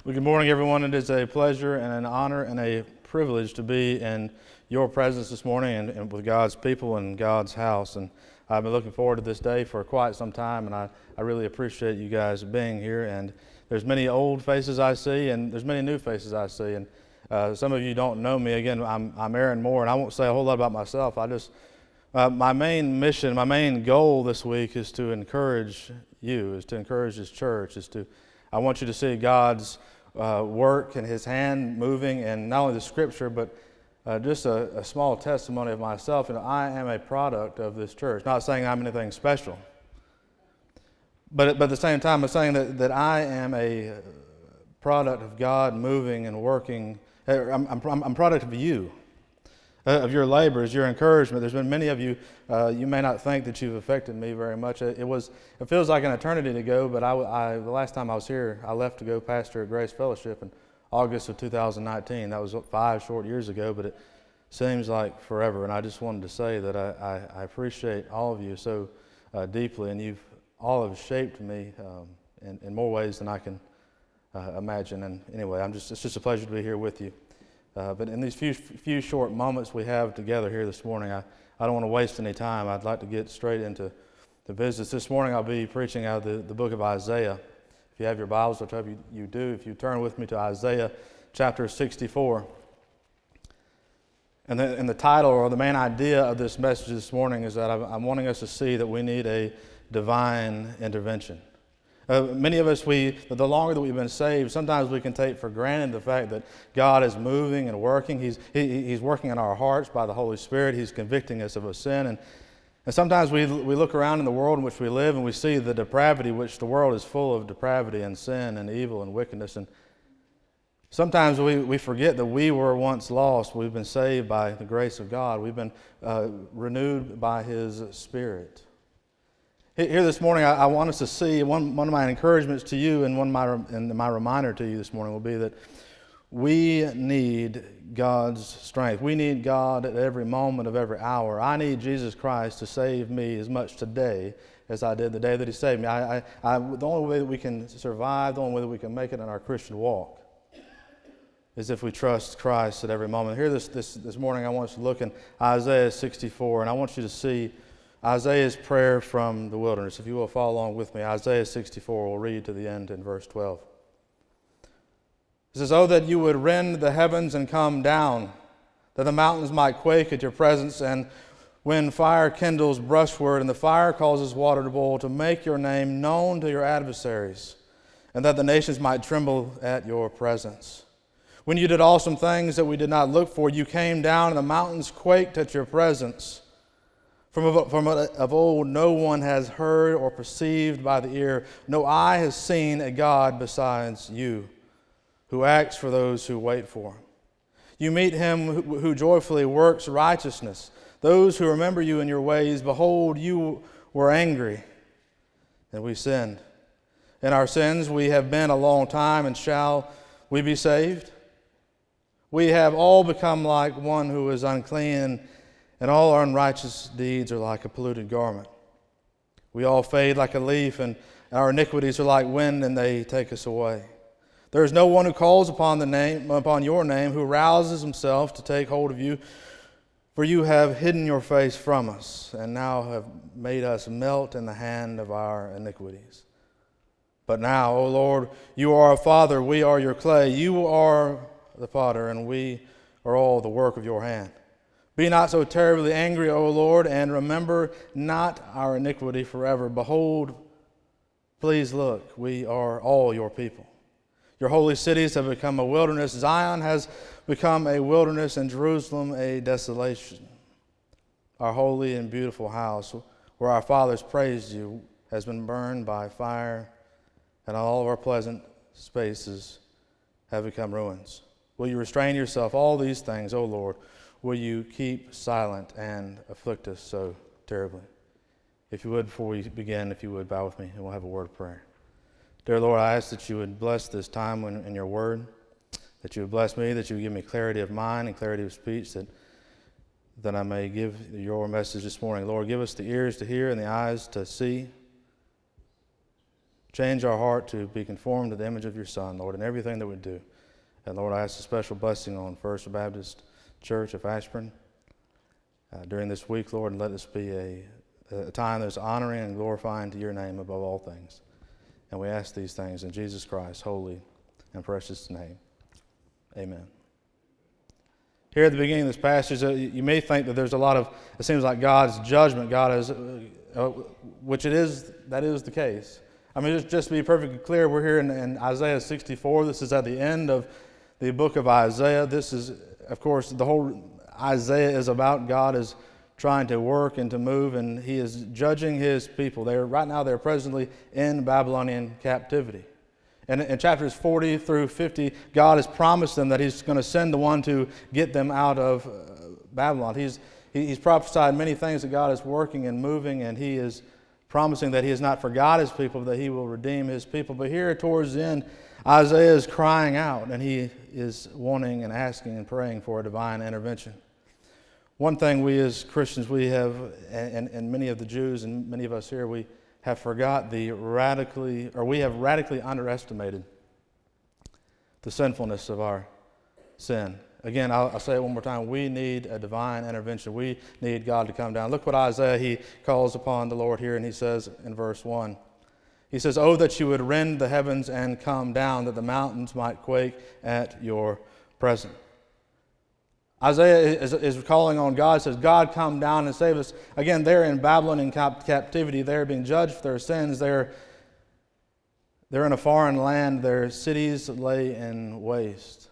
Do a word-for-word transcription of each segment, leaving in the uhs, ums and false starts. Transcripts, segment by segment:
Well, good morning, everyone. It is a pleasure and an honor and a privilege to be in your presence this morning and, and with God's people and God's house. And I've been looking forward to this day for quite some time, and I, I really appreciate you guys being here. And there's many old faces I see, and there's many new faces I see. And uh, some of you don't know me. Again, I'm, I'm Aaron Moore, and I won't say a whole lot about myself. I just uh, my main mission, my main goal this week is to encourage you, is to encourage this church, is to I want you to see God's uh, work and His hand moving in not only the Scripture, but uh, just a, a small testimony of myself. And I am a product of this church. Not saying I'm anything special, but, but at the same time, I'm saying that, that I am a product of God moving and working. I'm, I'm, I'm a product of you. Uh, of your labors, your encouragement. There's been many of you, uh, you may not think that you've affected me very much. It, it was, it feels like an eternity ago, but I, I, the last time I was here, I left to go pastor at Grace Fellowship in August of two thousand nineteen. That was five short years ago, but it seems like forever. And I just wanted to say that I, I, I appreciate all of you so uh, deeply, and you've all have shaped me um, in, in more ways than I can uh, imagine. And anyway, I'm just, it's just a pleasure to be here with you. Uh, but in these few few short moments we have together here this morning, I, I don't want to waste any time. I'd like to get straight into the business. This morning I'll be preaching out of the, the book of Isaiah. If you have your Bibles, I hope you, you do. If you turn with me to Isaiah chapter sixty-four. And the, and the title or the main idea of this message this morning is that I'm, I'm wanting us to see that we need a divine intervention. Uh, many of us, we the longer that we've been saved, sometimes we can take for granted the fact that God is moving and working. He's he, He's working in our hearts by the Holy Spirit. He's convicting us of a sin. And, and sometimes we we look around in the world in which we live and we see the depravity, which the world is full of depravity and sin and evil and wickedness. And sometimes we, we forget that we were once lost. We've been saved by the grace of God. We've been uh, renewed by His Spirit. Here this morning, I, I want us to see, one, one of my encouragements to you and one of my, and my reminder to you this morning will be that we need God's strength. We need God at every moment of every hour. I need Jesus Christ to save me as much today as I did the day that He saved me. I, I, I, the only way that we can survive, the only way that we can make it in our Christian walk is if we trust Christ at every moment. Here this, this, this morning, I want us to look in Isaiah sixty-four, and I want you to see Isaiah's prayer from the wilderness. If you will follow along with me, Isaiah sixty-four, we'll read to the end in verse twelve. It says, "Oh, that you would rend the heavens and come down, that the mountains might quake at your presence, and when fire kindles brushwood and the fire causes water to boil, to make your name known to your adversaries, and that the nations might tremble at your presence. When you did awesome things that we did not look for, you came down and the mountains quaked at your presence. From of, from of old, no one has heard or perceived by the ear. No eye has seen a God besides you, who acts for those who wait for Him. You meet Him who, who joyfully works righteousness. Those who remember you in your ways, behold, you were angry, and we sinned. In our sins we have been a long time, and shall we be saved? We have all become like one who is unclean, and all our unrighteous deeds are like a polluted garment. We all fade like a leaf, and our iniquities are like wind, and they take us away. There is no one who calls upon the name, upon your name, who rouses himself to take hold of you. For you have hidden your face from us, and now have made us melt in the hand of our iniquities. But now, O Lord, you are our Father, we are your clay. You are the potter, and we are all the work of your hand. Be not so terribly angry, O Lord, and remember not our iniquity forever. Behold, please look, we are all your people. Your holy cities have become a wilderness. Zion has become a wilderness, and Jerusalem a desolation. Our holy and beautiful house, where our fathers praised you, has been burned by fire, and all of our pleasant spaces have become ruins. Will you restrain yourself, all these things, O Lord? Will you keep silent and afflict us so terribly? If you would, before we begin, if you would, bow with me, and we'll have a word of prayer. Dear Lord, I ask that you would bless this time in, in your word, that you would bless me, that you would give me clarity of mind and clarity of speech, that, that I may give your message this morning. Lord, give us the ears to hear and the eyes to see, Change our heart to be conformed to the image of your Son, Lord, in everything that we do. And Lord, I ask a special blessing on First Baptist Church of Ashburn uh, during this week, Lord, and let this be a, a time that's honoring and glorifying to your name above all things. And we ask these things in Jesus Christ's holy and precious name. Amen. Here at the beginning of this passage, uh, you may think that there's a lot of, it seems like God's judgment, God is, uh, uh, which it is, that is the case. I mean, just, just to be perfectly clear, we're here in, in Isaiah sixty-four. This is at the end of the book of Isaiah. This is, of course, the whole Isaiah is about God is trying to work and to move, and he is judging his people. They're right now they're presently in Babylonian captivity. And in chapters forty through fifty, God has promised them that he's going to send the one to get them out of Babylon. He's, he's prophesied many things that God is working and moving, and he is promising that he has not forgot his people, that he will redeem his people. But here towards the end, Isaiah is crying out, and he is wanting and asking and praying for a divine intervention. One thing we as Christians, we have, and, and many of the Jews and many of us here, we have forgot the radically, or we have radically underestimated the sinfulness of our sin. Again, I'll, I'll say it one more time. We need a divine intervention. We need God to come down. Look what Isaiah, he calls upon the Lord here, and he says in verse one. He says, "Oh, that you would rend the heavens and come down, that the mountains might quake at your presence." Isaiah is, is calling on God, says, God, come down and save us. Again, they're in Babylonian cap- captivity. They're being judged for their sins. They're, they're in a foreign land. Their cities lay in waste.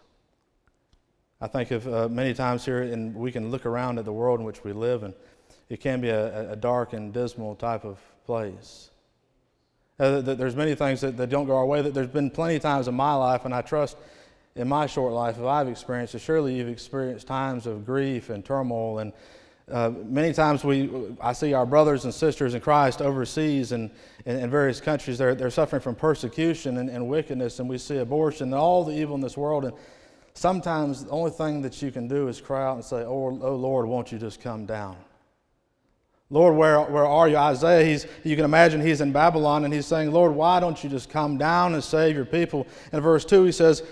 I think of uh, many times here, and we can look around at the world in which we live, and it can be a, a dark and dismal type of place. Uh, there's many things that, that don't go our way. There's been plenty of times in my life, and I trust in my short life, if I've experienced it, surely you've experienced times of grief and turmoil. And uh, many times we, I see our brothers and sisters in Christ overseas and in, in various countries, they're, they're suffering from persecution and, and wickedness, and we see abortion and all the evil in this world. And sometimes the only thing that you can do is cry out and say, oh, oh Lord, won't you just come down? Lord, where, where are you? Isaiah, he's, you can imagine he's in Babylon, and he's saying, Lord, why don't you just come down and save your people? In verse two, he says,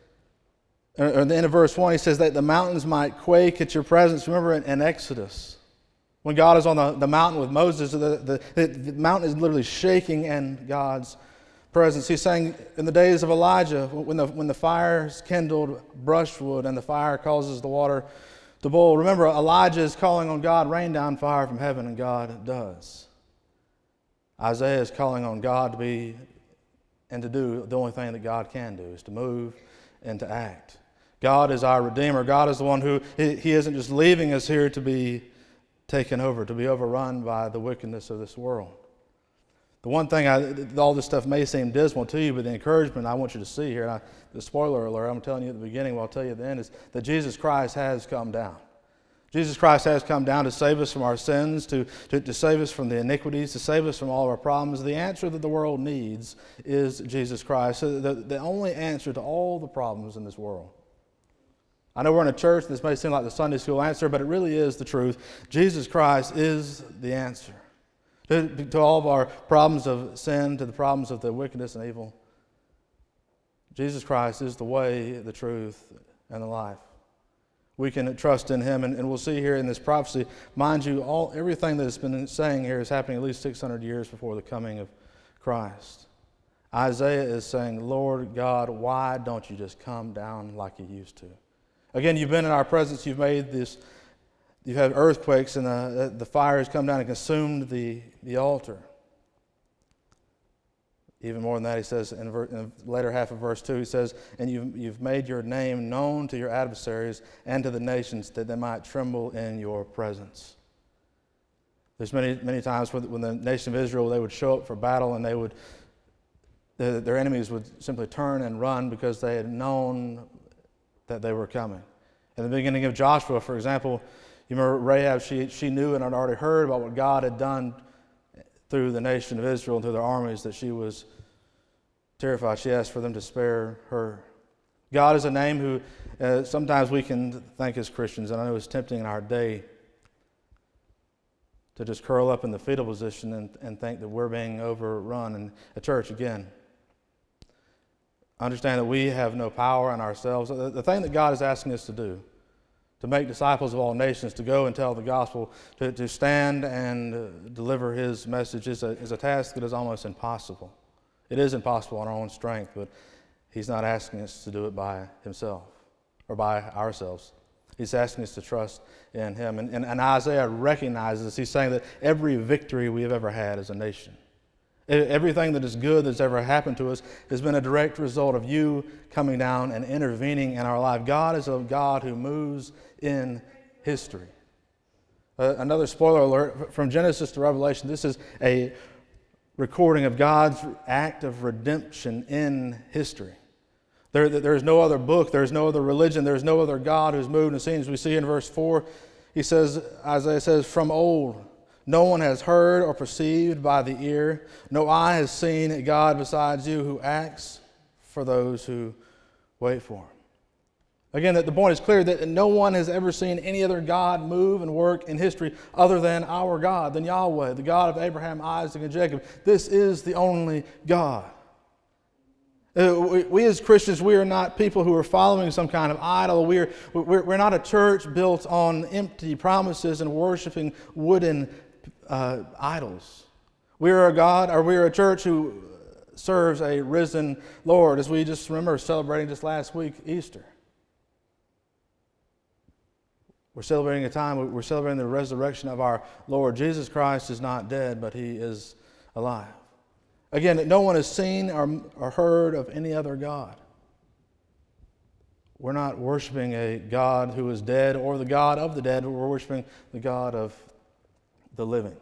or at the end of verse one, he says that the mountains might quake at your presence. Remember in, in Exodus, when God is on the, the mountain with Moses, the, the, the, the mountain is literally shaking in God's presence. He's saying in the days of Elijah, when the, when the fire is kindled brushwood and the fire causes the water to boil. Remember, Elijah is calling on God, rain down fire from heaven, and God does. Isaiah is calling on God to be and to do the only thing that God can do, is to move and to act. God is our Redeemer. God is the one who, he, he isn't just leaving us here to be taken over, to be overrun by the wickedness of this world. The one thing, I, all this stuff may seem dismal to you, but the encouragement I want you to see here, and I, the spoiler alert I'm telling you at the beginning, what I'll tell you at the end, is that Jesus Christ has come down. Jesus Christ has come down to save us from our sins, to, to, to save us from the iniquities, to save us from all of our problems. The answer that the world needs is Jesus Christ. So the, the only answer to all the problems in this world. I know we're in a church, this may seem like the Sunday school answer, but it really is the truth. Jesus Christ is the answer to, to all of our problems of sin, to the problems of the wickedness and evil. Jesus Christ is the way, the truth, and the life. We can trust in him, and, and we'll see here in this prophecy, mind you, all everything that has been saying here is happening at least six hundred years before the coming of Christ. Isaiah is saying, Lord God, why don't you just come down like you used to? Again, you've been in our presence, you've made this, you've had earthquakes, and the, the fire has come down and consumed the, the altar. Even more than that, he says in, ver, in the later half of verse two, he says, and you've, you've made your name known to your adversaries and to the nations, that they might tremble in your presence. There's many, many times when the nation of Israel, they would show up for battle, and they would, the, their enemies would simply turn and run because they had known that they were coming. In the beginning of Joshua, for example, you remember Rahab, she, she knew and had already heard about what God had done through the nation of Israel and through their armies, that she was terrified. She asked for them to spare her. God is a name who uh, sometimes we can think as Christians, and I know it's tempting in our day to just curl up in the fetal position and, and think that we're being overrun in a church again. Understand that we have no power in ourselves. The, the thing that God is asking us to do, to make disciples of all nations, to go and tell the gospel, to, to stand and uh, deliver his message is a, is a task that is almost impossible. It is impossible on our own strength, but he's not asking us to do it by himself or by ourselves. He's asking us to trust in him. And, and, and Isaiah recognizes, he's saying that every victory we have ever had as a nation, everything that is good that's ever happened to us has been a direct result of you coming down and intervening in our life. God is a God who moves in history. Uh, another spoiler alert, from Genesis to Revelation, this is a recording of God's act of redemption in history. There, there is no other book, there is no other religion, there is no other God who's moved in the scene. As we see in verse four, he says, Isaiah says, from old, no one has heard or perceived by the ear, no eye has seen a God besides you who acts for those who wait for him. Again, that the point is clear that no one has ever seen any other God move and work in history other than our God, than Yahweh, the God of Abraham, Isaac, and Jacob. This is the only God. Uh, we, we as Christians, we are not people who are following some kind of idol. We're, we're, we're not a church built on empty promises and worshiping wooden uh, idols. We are a God, or we are a church who serves a risen Lord, as we just remember celebrating just last week, Easter. We're celebrating a time, we're celebrating the resurrection of our Lord. Jesus Christ is not dead, but he is alive. Again, no one has seen or, or heard of any other God. We're not worshiping a God who is dead or the God of the dead. We're worshiping the God of the living.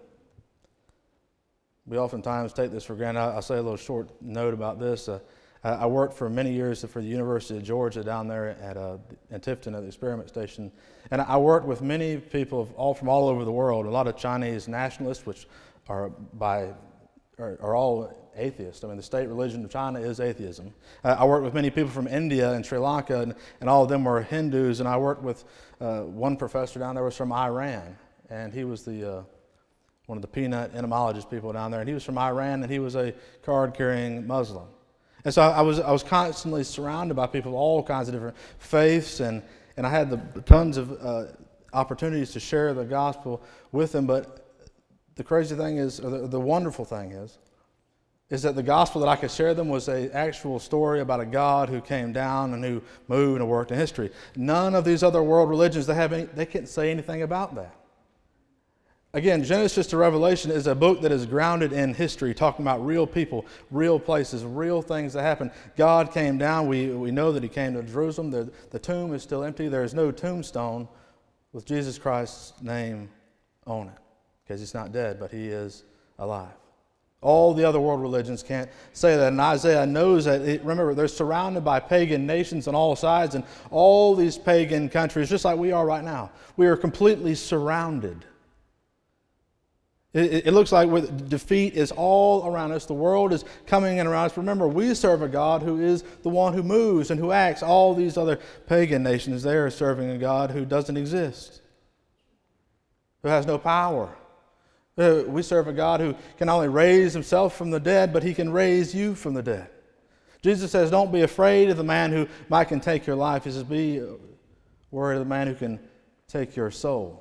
We oftentimes take this for granted. I'll say a little short note about this. Uh, I worked for many years for the University of Georgia down there at uh, in Tifton at the experiment station. And I worked with many people of all from all over the world, a lot of Chinese nationalists, which are by are, are all atheists. I mean, the state religion of China is atheism. Uh, I worked with many people from India and Sri Lanka, and, and all of them were Hindus. And I worked with uh, one professor down there was from Iran, and he was the uh, one of the peanut entomologist people down there, and he was from Iran, and he was a card-carrying Muslim. And so I was I was constantly surrounded by people of all kinds of different faiths, and, and I had the tons of uh, opportunities to share the gospel with them. But the crazy thing is, or the, the wonderful thing is, is that the gospel that I could share them was an actual story about a God who came down and who moved and worked in history. None of these other world religions, they have any, they can't say anything about that. Again, Genesis to Revelation is a book that is grounded in history, talking about real people, real places, real things that happened. God came down. We, we know that he came to Jerusalem. The, the tomb is still empty. There is no tombstone with Jesus Christ's name on it because he's not dead, but he is alive. All the other world religions can't say that. And Isaiah knows that. It, remember, they're surrounded by pagan nations on all sides, and all these pagan countries, just like we are right now, we are completely surrounded. It, it looks like with defeat is all around us. The world is coming in around us. Remember, we serve a God who is the one who moves and who acts. All these other pagan nations, they are serving a God who doesn't exist, who has no power. Uh, we serve a God who can not only raise himself from the dead, but he can raise you from the dead. Jesus says, don't be afraid of the man who might can take your life. He says, be worried of the man who can take your soul.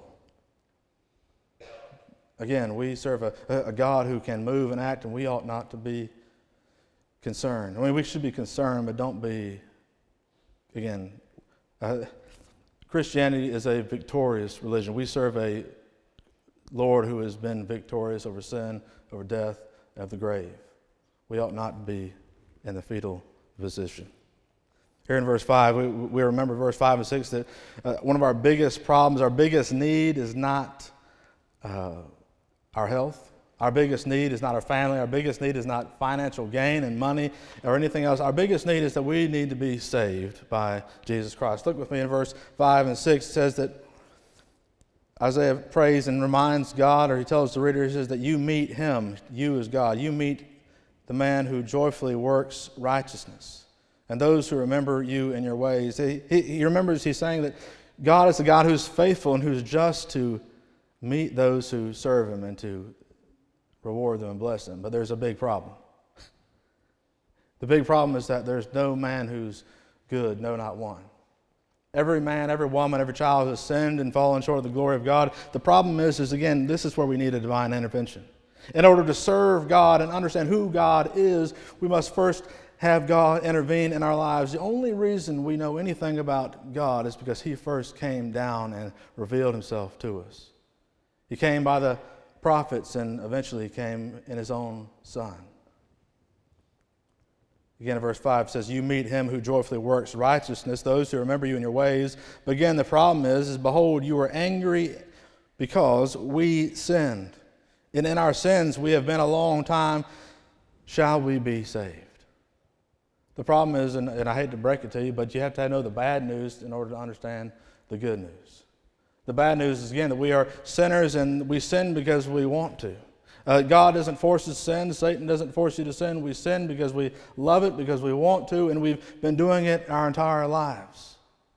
Again, we serve a, a God who can move and act, and we ought not to be concerned. I mean, we should be concerned, but don't be, again, uh, Christianity is a victorious religion. We serve a Lord who has been victorious over sin, over death, and of the grave. We ought not be in the fetal position. Here in verse five, we, we remember verse five and six that uh, one of our biggest problems, our biggest need is not uh, our health. Our biggest need is not our family. Our biggest need is not financial gain and money or anything else. Our biggest need is that we need to be saved by Jesus Christ. Look with me in verse five and six. It says that Isaiah prays and reminds God, or he tells the reader, he says that you meet him, you as God. You meet the man who joyfully works righteousness and those who remember you in your ways. He, he, he remembers, he's saying that God is a God who's faithful and who's just to meet those who serve him and to reward them and bless them. But there's a big problem. The big problem is that there's no man who's good, no, not one. Every man, every woman, every child has sinned and fallen short of the glory of God. The problem is, is again, this is where we need a divine intervention. In order to serve God and understand who God is, we must first have God intervene in our lives. The only reason we know anything about God is because he first came down and revealed himself to us. He came by the prophets and eventually he came in his own Son. Again, in verse five, it says, you meet him who joyfully works righteousness, those who remember you in your ways. But again, the problem is, is behold, you were angry because we sinned. And in our sins we have been a long time. Shall we be saved? The problem is, and, and I hate to break it to you, but you have to know the bad news in order to understand the good news. The bad news is, again, that we are sinners and we sin because we want to. Uh, God doesn't force us to sin. Satan doesn't force you to sin. We sin because we love it, because we want to, and we've been doing it our entire lives.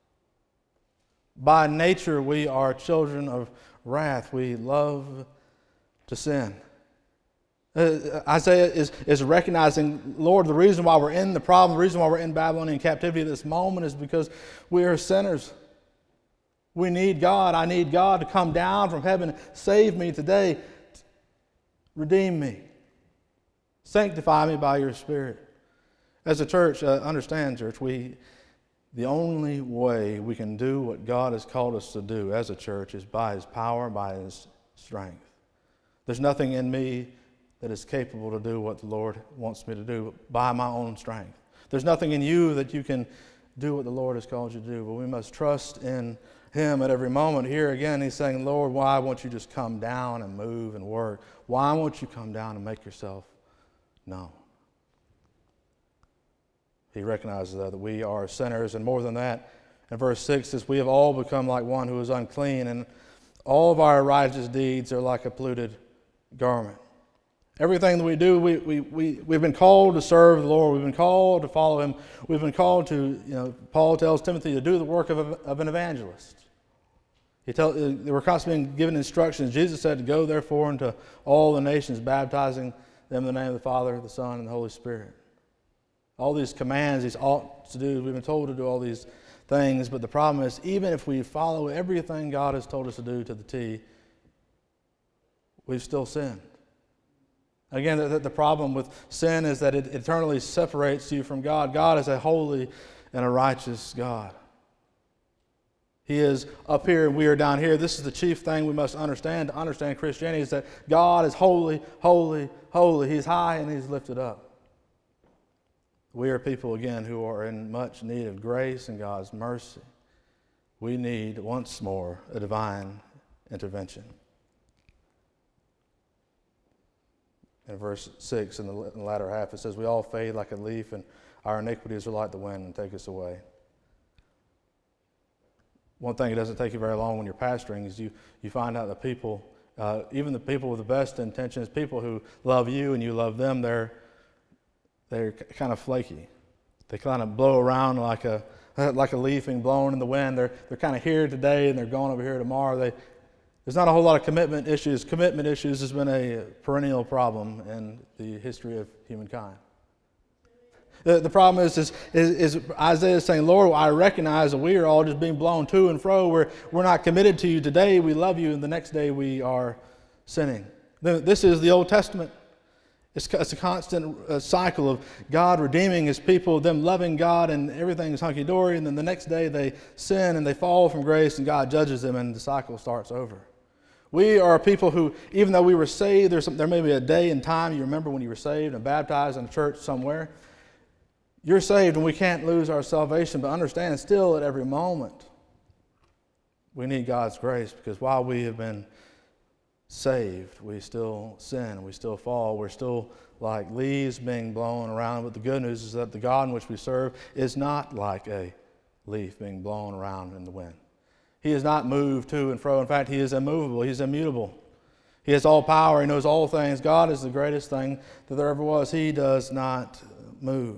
By nature, we are children of wrath. We love to sin. Uh, Isaiah is, is recognizing, Lord, the reason why we're in the problem, the reason why we're in Babylonian captivity at this moment is because we are sinners. We need God. I need God to come down from heaven, save me today. Redeem me. Sanctify me by your Spirit. As a church, uh, understand, church, we the only way we can do what God has called us to do as a church is by his power, by his strength. There's nothing in me that is capable to do what the Lord wants me to do by my own strength. There's nothing in you that you can do what the Lord has called you to do, but we must trust in him at every moment. Here again, he's saying, Lord, why won't you just come down and move and work? Why won't you come down and make yourself known? He recognizes that, that we are sinners, and more than that, in verse six says, we have all become like one who is unclean, and all of our righteous deeds are like a polluted garment. Everything that we do, we, we, we, we've been called to serve the Lord. We've been called to follow him. We've been called to, you know, Paul tells Timothy to do the work of, a, of an evangelist. He tell, they were constantly given instructions. Jesus said to go, therefore, into all the nations, baptizing them in the name of the Father, the Son, and the Holy Spirit. All these commands, these ought to do, we've been told to do all these things, but the problem is, even if we follow everything God has told us to do to the T, we've still sinned. Again, the, the problem with sin is that it eternally separates you from God. God is a holy and a righteous God. He is up here and we are down here. This is the chief thing we must understand to understand Christianity, is that God is holy, holy, holy. He's high and he's lifted up. We are people, again, who are in much need of grace and God's mercy. We need, once more, a divine intervention. In verse six, in the, in the latter half, it says, we all fade like a leaf, and our iniquities are like the wind and take us away. One thing, it doesn't take you very long when you're pastoring, is you, you find out that people, uh, even the people with the best intentions, people who love you and you love them, they're, they're kind of flaky. They kind of blow around like a, like a leaf being blown in the wind. They're, they're kind of here today and they're going over here tomorrow. They There's not a whole lot of commitment issues. Commitment issues has been a perennial problem in the history of humankind. The, the problem is, is, is, is Isaiah is saying, Lord, I recognize that we are all just being blown to and fro. We're, we're not committed to you today. We love you, and the next day we are sinning. This is the Old Testament. It's, it's a constant uh, cycle of God redeeming his people, them loving God, and everything's hunky-dory, and then the next day they sin and they fall from grace, and God judges them, and the cycle starts over. We are people who, even though we were saved, there's some, there may be a day and time you remember when you were saved and baptized in a church somewhere. You're saved and we can't lose our salvation, but understand still at every moment we need God's grace, because while we have been saved, we still sin, we still fall, we're still like leaves being blown around. But the good news is that the God in which we serve is not like a leaf being blown around in the wind. He is not moved to and fro. In fact, he is immovable. He's immutable. He has all power. He knows all things. God is the greatest thing that there ever was. He does not move.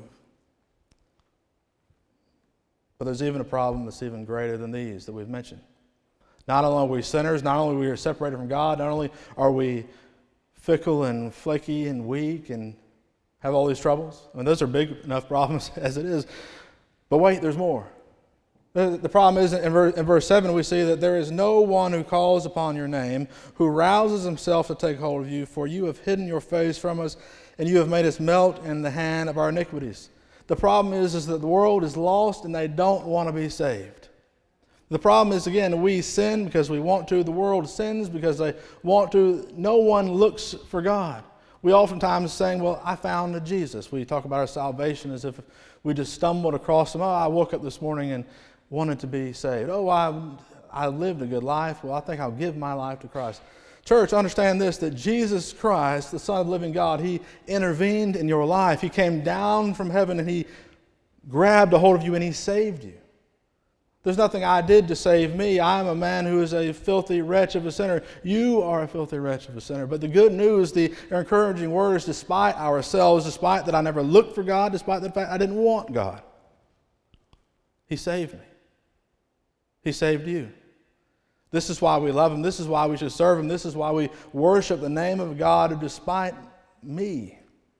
But there's even a problem that's even greater than these that we've mentioned. Not only are we sinners, not only are we separated from God, not only are we fickle and flaky and weak and have all these troubles. I mean, those are big enough problems as it is. But wait, there's more. The problem is, in verse seven, we see that there is no one who calls upon your name, who rouses himself to take hold of you, for you have hidden your face from us, and you have made us melt in the hand of our iniquities. The problem is, is that the world is lost, and they don't want to be saved. The problem is, again, we sin because we want to. The world sins because they want to. No one looks for God. We oftentimes saying, well, I found a Jesus. We talk about our salvation as if we just stumbled across him. Oh, I woke up this morning and wanted to be saved. Oh, I, I lived a good life. Well, I think I'll give my life to Christ. Church, understand this, that Jesus Christ, the Son of the living God, he intervened in your life. He came down from heaven and he grabbed a hold of you and he saved you. There's nothing I did to save me. I am a man who is a filthy wretch of a sinner. You are a filthy wretch of a sinner. But the good news, the encouraging word is, despite ourselves, despite that I never looked for God, despite the fact I didn't want God, he saved me. He saved you. This is why we love him. This is why we should serve him. This is why we worship the name of God who, despite me,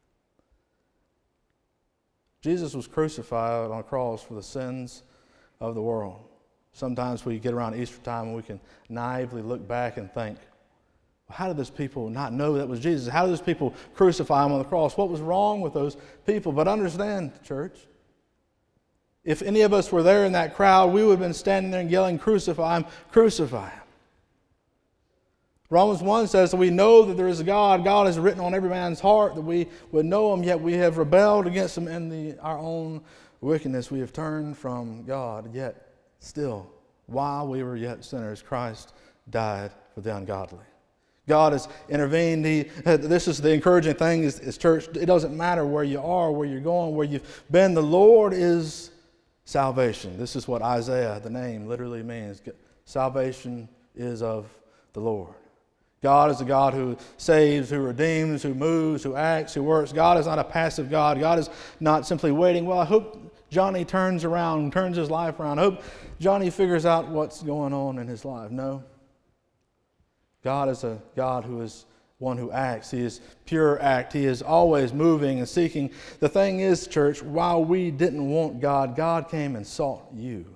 Jesus was crucified on a cross for the sins of the world. Sometimes we get around Easter time and we can naively look back and think, well, how did those people not know that was Jesus? How did those people crucify him on the cross? What was wrong with those people? But understand, church, if any of us were there in that crowd, we would have been standing there and yelling, crucify him, crucify him. Romans one says that we know that there is a God. God is written on every man's heart, that we would know him, yet we have rebelled against him in the, our own wickedness. We have turned from God, yet still, while we were yet sinners, Christ died for the ungodly. God has intervened. He, this is the encouraging thing is, is, church, it doesn't matter where you are, where you're going, where you've been. The Lord is salvation. This is what Isaiah, the name, literally means. Salvation is of the Lord. God is a God who saves, who redeems, who moves, who acts, who works. God is not a passive God. God is not simply waiting. Well, I hope Johnny turns around, turns his life around. I hope Johnny figures out what's going on in his life. No. God is a God who is one who acts. He is pure act. He is always moving and seeking. The thing is, church, while we didn't want God, God came and sought you.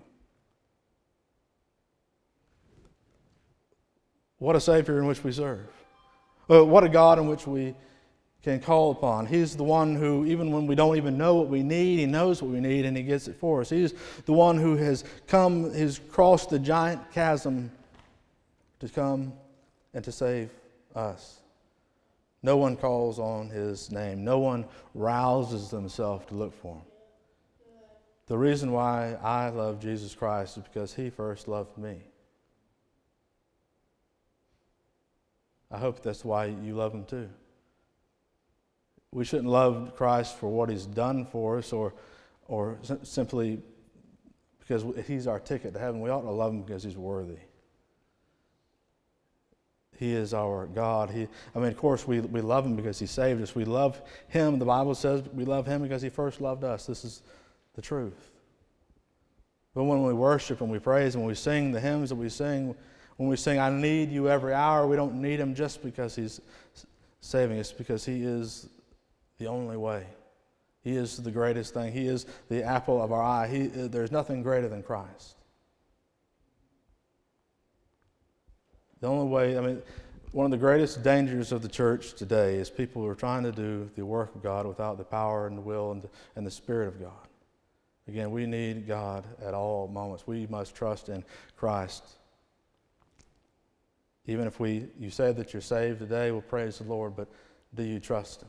What a Savior in which we serve. What a God in which we can call upon. He's the one who, even when we don't even know what we need, he knows what we need and he gets it for us. He's the one who has come, has crossed the giant chasm to come and to save us. No one calls on his name. No one rouses themselves to look for him. The reason why I love Jesus Christ is because he first loved me. I hope that's why you love him too. We shouldn't love Christ for what he's done for us or, or simply because he's our ticket to heaven. We ought to love him because he's worthy. He is our God. He, I mean, of course, we, we love him because he saved us. We love him. The Bible says we love him because he first loved us. This is the truth. But when we worship and we praise and we sing the hymns that we sing, when we sing, I need you every hour, we don't need him just because he's saving us, because he is the only way. He is the greatest thing. He is the apple of our eye. He, there's nothing greater than Christ. The only way, I mean, one of the greatest dangers of the church today is people who are trying to do the work of God without the power and the will and the, and the Spirit of God. Again, we need God at all moments. We must trust in Christ. Even if we, you say that you're saved today, well, praise the Lord, but do you trust him?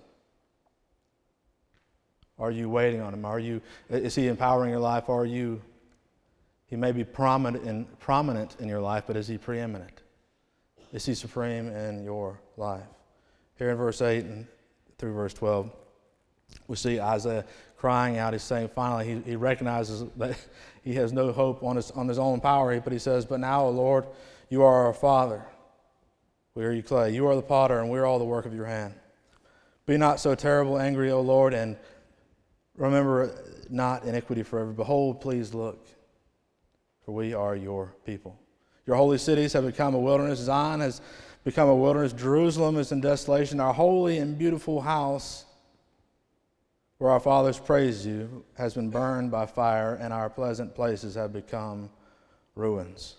Are you waiting on him? Are you, is he empowering your life? Are you, he may be prominent in, prominent in your life, but is he preeminent? Is he supreme in your life? Here in verse eight and through verse twelve, we see Isaiah crying out. He's saying finally he, he recognizes that he has no hope on his, on his own power, but he says, but now, O Lord, you are our Father. We are you clay. You are the potter, and we are all the work of your hand. Be not so terrible angry, O Lord, and remember not iniquity forever. Behold, please look, for we are your people. Your holy cities have become a wilderness. Zion has become a wilderness. Jerusalem is in desolation. Our holy and beautiful house, where our fathers praised you, has been burned by fire, and our pleasant places have become ruins.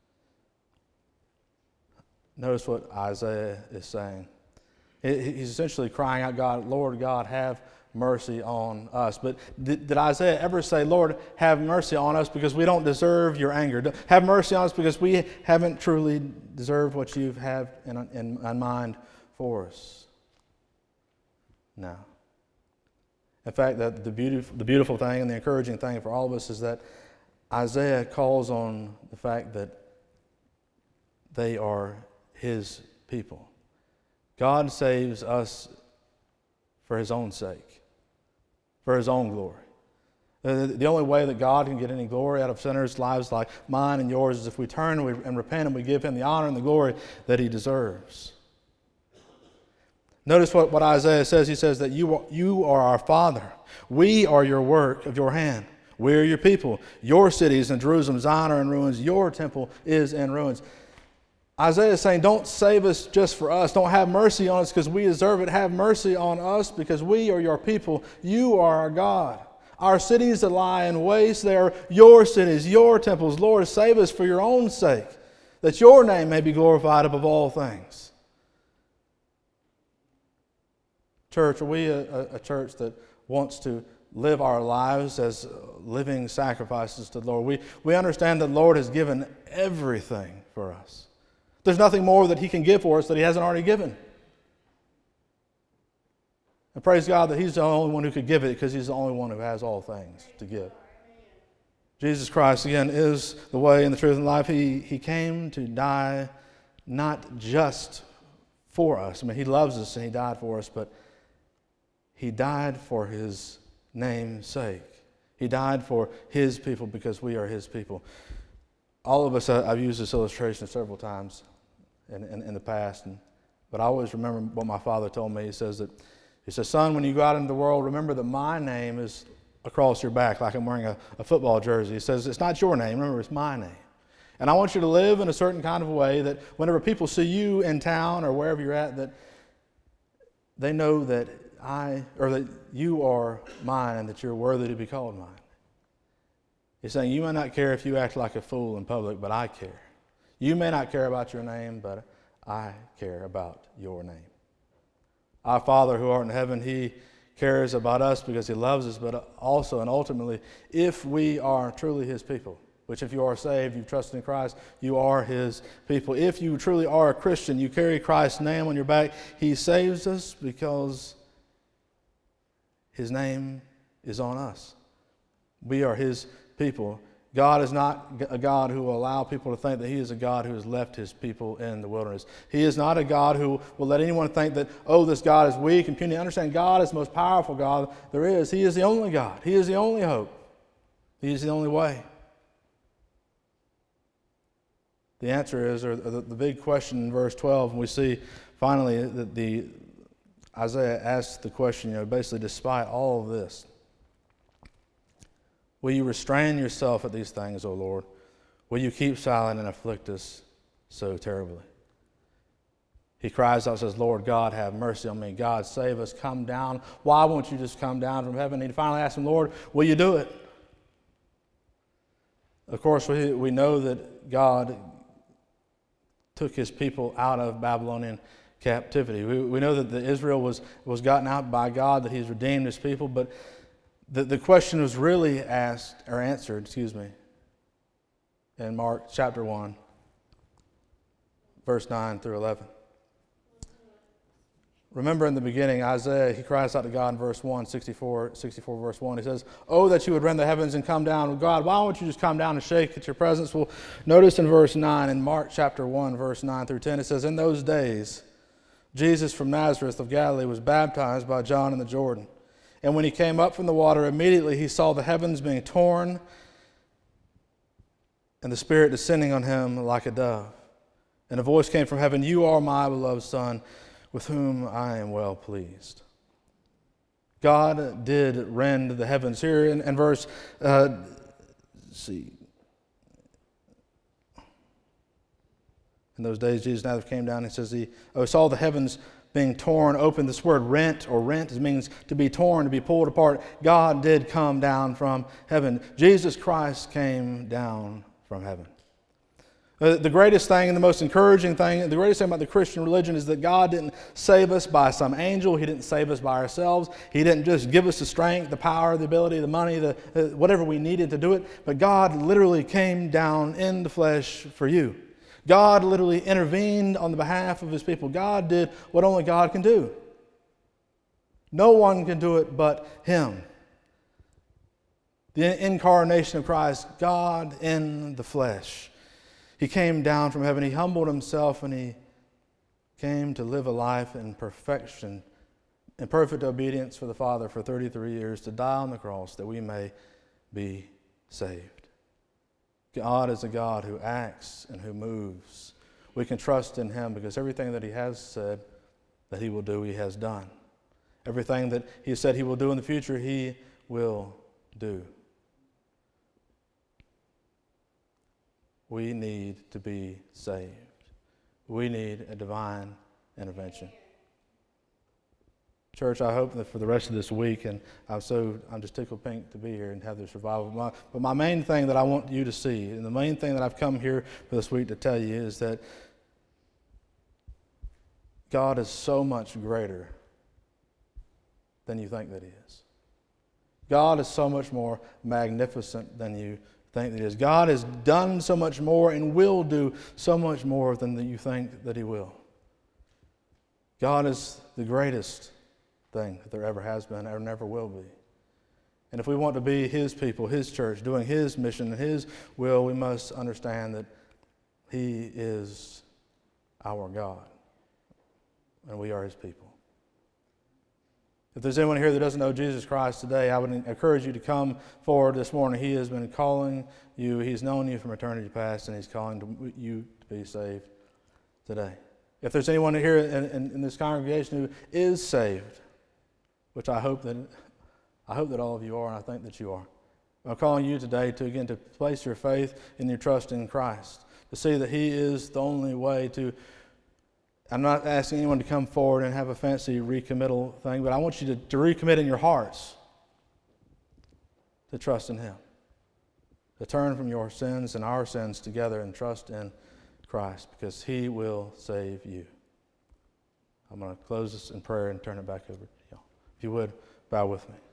Notice what Isaiah is saying. He's essentially crying out, God, Lord God, have mercy on us. But did, did Isaiah ever say, Lord, have mercy on us because we don't deserve your anger? Have mercy on us because we haven't truly deserved what you have in, in, in mind for us? No. In fact, the, the, beautiful, the beautiful thing and the encouraging thing for all of us is that Isaiah calls on the fact that they are his people. God saves us for his own sake, for his own glory. The only way that God can get any glory out of sinners' lives like mine and yours is if we turn and, we, and repent and we give him the honor and the glory that he deserves. Notice what, what Isaiah says. He says that you are, you are our Father. We are your work of your hand. We are your people. Your cities and Jerusalem, Zion are in ruins. Your temple is in ruins. Isaiah is saying, don't save us just for us. Don't have mercy on us because we deserve it. Have mercy on us because we are your people. You are our God. Our cities that lie in waste, they are your cities, your temples. Lord, save us for your own sake, that your name may be glorified above all things. Church, are we a, a church that wants to live our lives as living sacrifices to the Lord? We, we understand that the Lord has given everything for us. There's nothing more that he can give for us that he hasn't already given. And praise God that he's the only one who could give it because he's the only one who has all things to give. Jesus Christ, again, is the way and the truth and life. He, he came to die not just for us. I mean, he loves us and he died for us, but he died for his name's sake. He died for his people because we are his people. All of us, I've used this illustration several times in, in, in the past, and, but I always remember what my father told me. He says that, he says, son, when you go out into the world, remember that my name is across your back like I'm wearing a, a football jersey. He says, it's not your name, remember, it's my name. And I want you to live in a certain kind of a way that whenever people see you in town or wherever you're at, that they know that I, or that you are mine and that you're worthy to be called mine. He's saying, you may not care if you act like a fool in public, but I care. You may not care about your name, but I care about your name. Our Father who art in heaven, he cares about us because he loves us, but also and ultimately, if we are truly his people, which if you are saved, you've trusted in Christ, you are his people. If you truly are a Christian, you carry Christ's name on your back, he saves us because his name is on us. We are his people. God is not a God who will allow people to think that he is a God who has left his people in the wilderness. He is not a God who will let anyone think that, oh, this God is weak and puny. Understand, God is the most powerful God there is. He is the only God. He is the only hope. He is the only way. The answer is, or the, the big question in verse twelve, and we see finally that the Isaiah asks the question, you know, basically, despite all of this, will you restrain yourself at these things, O Lord? Will you keep silent and afflict us so terribly? He cries out and says, Lord God, have mercy on me. God, save us. Come down. Why won't you just come down from heaven? And he finally asks him, Lord, will you do it? Of course, we, we know that God took his people out of Babylonian captivity. We, we know that the Israel was, was gotten out by God, that he's redeemed his people, but the, the question was really asked, or answered, excuse me, in Mark chapter one, verse nine through eleven. Remember in the beginning, Isaiah, he cries out to God in verse one, sixty-four, sixty-four verse one. He says, oh, that you would rend the heavens and come down. God, why won't you just come down and shake at your presence? Well, notice in verse nine, in Mark chapter one, verse nine through ten, it says, in those days, Jesus from Nazareth of Galilee was baptized by John in the Jordan. And when he came up from the water, immediately he saw the heavens being torn and the Spirit descending on him like a dove. And a voice came from heaven, you are my beloved Son, with whom I am well pleased. God did rend the heavens. Here in, in verse, uh, let's see, In those days, Jesus neither came down. He says he oh, saw the heavens being torn open. This word rent or rent means to be torn, to be pulled apart. God did come down from heaven. Jesus Christ came down from heaven. Uh, the greatest thing and the most encouraging thing, the greatest thing about the Christian religion is that God didn't save us by some angel. He didn't save us by ourselves. He didn't just give us the strength, the power, the ability, the money, the uh, whatever we needed to do it. But God literally came down in the flesh for you. God literally intervened on the behalf of His people. God did what only God can do. No one can do it but Him. The incarnation of Christ, God in the flesh. He came down from heaven. He humbled Himself and He came to live a life in perfection, in perfect obedience for the Father for thirty-three years, to die on the cross that we may be saved. God is a God who acts and who moves. We can trust in Him because everything that He has said that He will do, He has done. Everything that He said He will do in the future, He will do. We need to be saved. We need a divine intervention. Church, I hope that for the rest of this week, and I'm so I'm just tickled pink to be here and have this revival. My, but my main thing that I want you to see, and the main thing that I've come here for this week to tell you, is that God is so much greater than you think that He is. God is so much more magnificent than you think that He is. God has done so much more and will do so much more than that you think that He will. God is the greatest thing that there ever has been or never will be. And if we want to be His people, His church, doing His mission and His will, we must understand that He is our God and we are His people. If there's anyone here that doesn't know Jesus Christ today, I would encourage you to come forward this morning. He has been calling you. He's known you from eternity past, and He's calling you to be saved today. If there's anyone here in, in, in this congregation who is saved, which I hope that I hope that all of you are, and I think that you are, I'm calling you today to again to place your faith and your trust in Christ, to see that He is the only way to. I'm not asking anyone to come forward and have a fancy recommittal thing, but I want you to, to recommit in your hearts to trust in Him, to turn from your sins and our sins together and trust in Christ, because He will save you. I'm going to close this in prayer and turn it back over to y'all. If you would, bow with me.